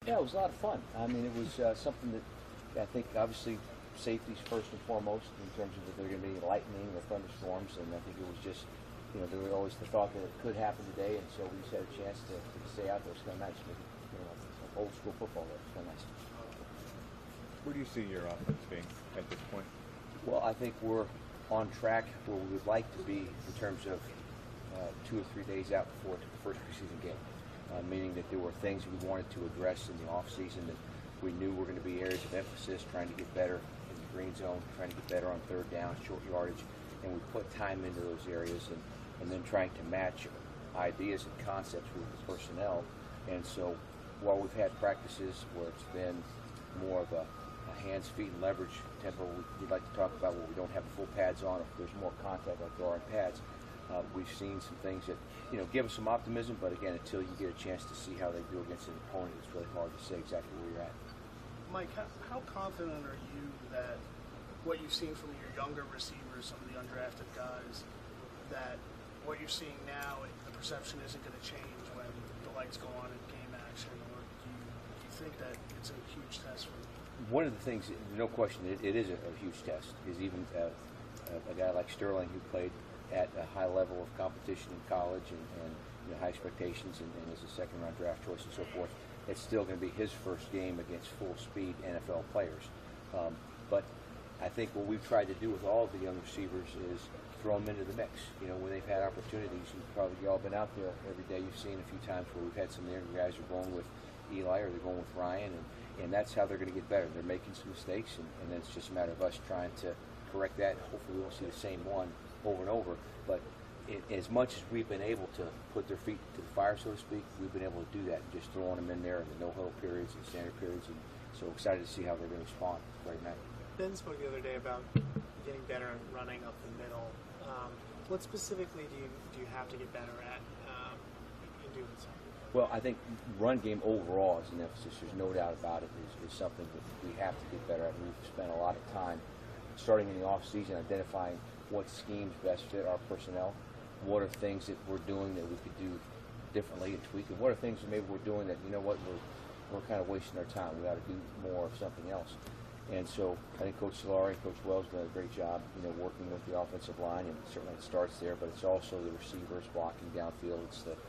Yeah, it was a lot of fun. I mean, it was something that I think obviously safety's first and foremost in terms of if they're going to be lightning or thunderstorms, and I think it was just, there was always the thought that it could happen today, and so we just had a chance to stay out there. It's kind of nice, maybe, old school football there. It's kind of nice. Where do you see your offense being at this point? Well, I think we're on track where we would like to be in terms of 2 or 3 days out before the first preseason game, meaning that there were things we wanted to address in the off season that we knew were going to be areas of emphasis, trying to get better in the green zone, trying to get better on third down, short yardage, and we put time into those areas and then trying to match ideas and concepts with the personnel. And so while we've had practices where it's been more of a hands, feet, and leverage tempo, we'd like to talk about where we don't have the full pads on, if there's more contact like there are in pads. We've seen some things that give us some optimism, but again, until you get a chance to see how they do against an opponent, it's really hard to say exactly where you're at. Mike, how confident are you that what you've seen from your younger receivers, some of the undrafted guys, that what you're seeing now, the perception isn't going to change when the lights go on in game action, or do you think that it's a huge test for them? One of the things, no question, it is a huge test, is even a guy like Sterling who played at a high level of competition in college and high expectations and is a second-round draft choice and so forth. It's still going to be his first game against full-speed NFL players. But I think what we've tried to do with all of the young receivers is throw them into the mix. When they've had opportunities, you've probably all been out there every day. You've seen a few times where we've had some of the younger guys who are going with Eli or they're going with Ryan, and that's how they're going to get better. They're making some mistakes, and then it's just a matter of us trying to correct that. Hopefully we won't see the same one over and over, but as much as we've been able to put their feet to the fire, so to speak, we've been able to do that, just throwing them in there in the no-huddle periods and standard periods, and so excited to see how they're going to respond right now. Ben spoke the other day about getting better at running up the middle. What specifically do you have to get better at in doing so? Well, I think run game overall is an emphasis. There's no doubt about it. Is something that we have to get better at. And we've spent a lot of time starting in the off season identifying what schemes best fit our personnel. What are things that we're doing that we could do differently and tweak? And what are things that maybe we're doing that, we're kind of wasting our time. We ought to do more of something else. And so I think Coach Solari and Coach Wells have done a great job, working with the offensive line, and certainly it starts there, but it's also the receivers blocking downfield. It's the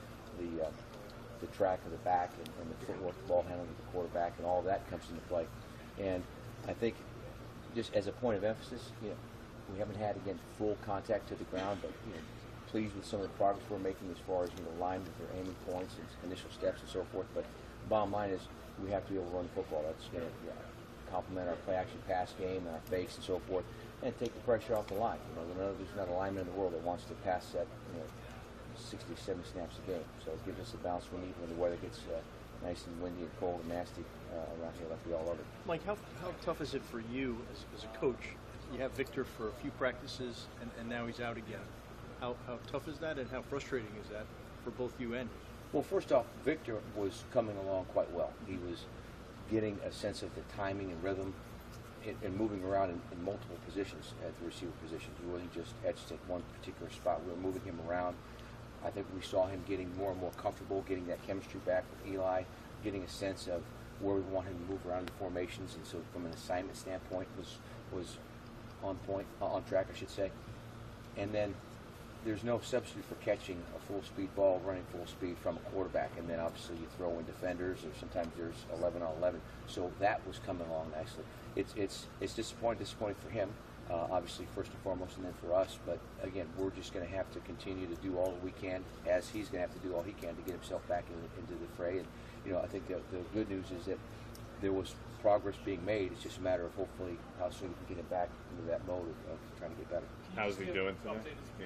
track of the back and the footwork, the ball handling of the quarterback, and all of that comes into play. And I think just as a point of emphasis, we haven't had, again, full contact to the ground, but, pleased with some of the progress we're making as far as, line with their aiming points and initial steps and so forth. But bottom line is we have to be able to run the football. That's going to complement our play-action pass game and our fakes and so forth, and take the pressure off the line. There's not a lineman in the world that wants to pass that, 60, 70 snaps a game. So it gives us the balance we need when the weather gets nice and windy and cold and nasty around here like we all love it. Mike, how tough is it for you as a coach? You have Victor for a few practices, and now he's out again. How tough is that, and how frustrating is that for both you and him? Well, first off, Victor was coming along quite well. He was getting a sense of the timing and rhythm and moving around in multiple positions at the receiver position. He wasn't just etched at one particular spot. We were moving him around. I think we saw him getting more and more comfortable, getting that chemistry back with Eli, getting a sense of where we want him to move around the formations, and so from an assignment standpoint was on point, on track, I should say. And then there's no substitute for catching a full-speed ball, running full speed from a quarterback, and then obviously you throw in defenders, or sometimes there's 11 on 11. So that was coming along nicely. It's disappointing for him, obviously first and foremost, and then for us. But again, we're just going to have to continue to do all that we can, as he's going to have to do all he can to get himself back into the fray. And I think the good news is that there was progress being made. It's just a matter of hopefully how soon we can get him back into that mode of trying to get better. How's he doing today? Yeah.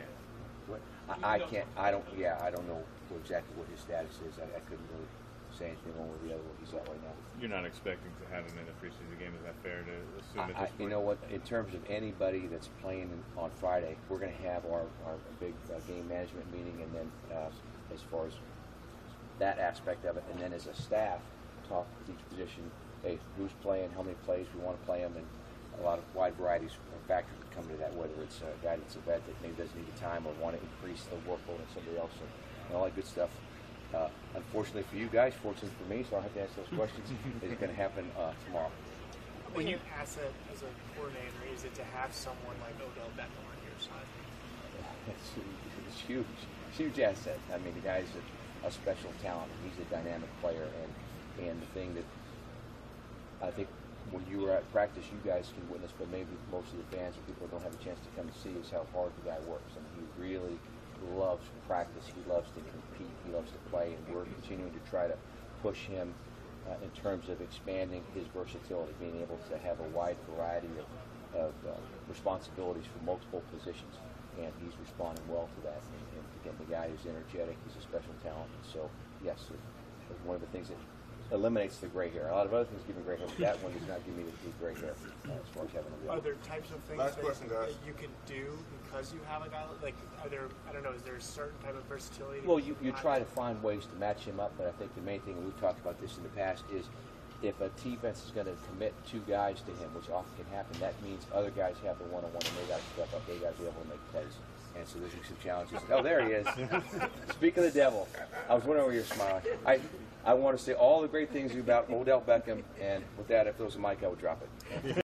I don't know exactly what his status is. I couldn't really say anything one way or the other what he's at right now. You're not expecting to have him in a preseason game. Is that fair to assume at this point? You know what? In terms of anybody that's playing on Friday, we're going to have our big game management meeting, and then as far as that aspect of it, and then as a staff, talk with each position. Hey, who's playing? How many plays we want to play them? And a lot of wide varieties of factors that come into that, whether it's a guy that's a vet that maybe doesn't need the time or want to increase the workload on somebody else and all that good stuff. Unfortunately for you guys, fortunately for me, so I don't have to ask those questions. It's going to happen tomorrow. When you asset as a coordinator, is it to have someone like Odell Beckham on your side? It's huge, huge asset. I mean, the guy's a special talent. He's a dynamic player, and the thing that I think when you were at practice, you guys can witness, but maybe most of the fans or people who don't have a chance to come and see is how hard the guy works. I mean, he really loves practice. He loves to compete. He loves to play, and we're continuing to try to push him in terms of expanding his versatility, being able to have a wide variety of responsibilities for multiple positions, and he's responding well to that. And again, the guy is energetic. He's a special talent. And so, yes, it's one of the things that eliminates the gray hair. A lot of other things give me gray hair, but that one does not give me the gray hair as far as having a Are there types of things Last that, question, guys. that you can do because you have a guy like? Are there? I don't know. Is there a certain type of versatility? Well, you try to find ways to match him up, but I think the main thing, and we've talked about this in the past, is if a defense is going to commit 2 guys to him, which often can happen, that means other guys have the one-on-one and they got to step up. They got to be able to make plays. And so there's some challenges. Oh, there he is. Speak of the devil. I was wondering where you're smiling. I want to say all the great things about Odell Beckham, and with that, if there was a mic, I would drop it.